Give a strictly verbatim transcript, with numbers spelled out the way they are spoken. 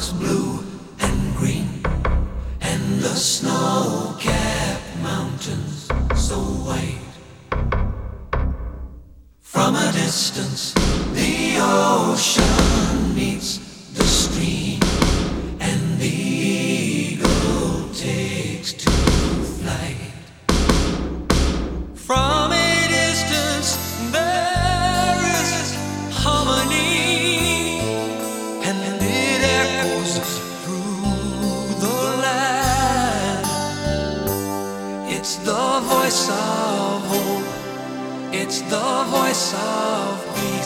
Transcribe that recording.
looks blue and green, and the snow-capped mountains so white. From a distance, the ocean meets the stream, and the eagle takes to flight. From a distance, there is harmony, and it echoes through the land. It's the voice of hope, it's the voice of peace.